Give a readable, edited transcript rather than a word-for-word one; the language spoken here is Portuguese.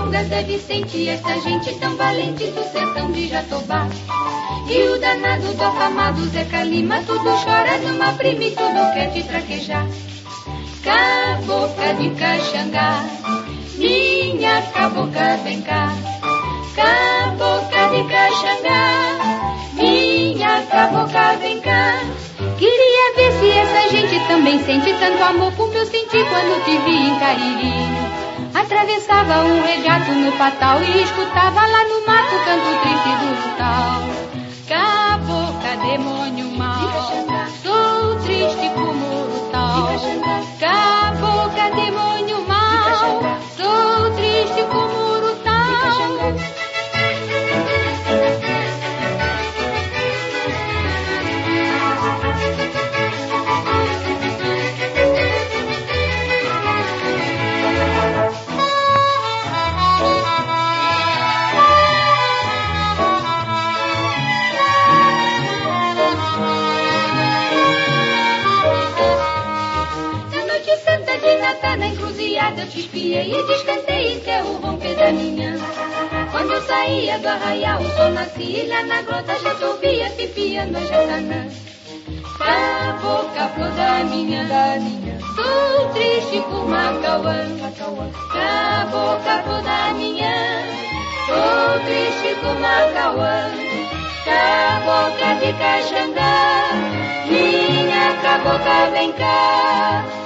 milongas é Vicente, essa gente tão valente do sertão de Jatobá. E o danado do afamado Zeca Lima, tudo chora numa prima e tudo quer te traquejar. Cabocla de Caxangá, minha cabocla vem cá. Cabocla de Caxangá, minha cabocla vem cá. Queria ver se essa gente também sente tanto amor como eu senti quando te vi em Cariri. Atravessava um regato no patal e escutava lá no mato o canto triste do lutal. Cabocla, demônio mau, sou triste como o lutal. Cabocla, demônio mau, sou triste como o lutal. Na encruzilhada eu te espiei e descantei até o romper da manhã. Quando eu saía do arraial o sol nascia e lá na grota já te ouvia pipiando a jacanã. Cabocla, flor da minha, sou triste por Macauã. Cabocla, flor da minha, sou triste por Macauã. Cabocla de Caxangá, minha cabocla vem cá.